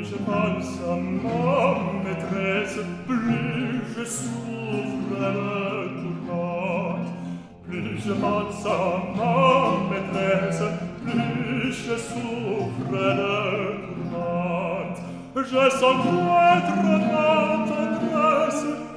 je pense à ma maîtresse, plus je souffre de tourmente. Plus je pense à ma maîtresse, plus je souffre de tourmente. Je sens croître ma tendresse,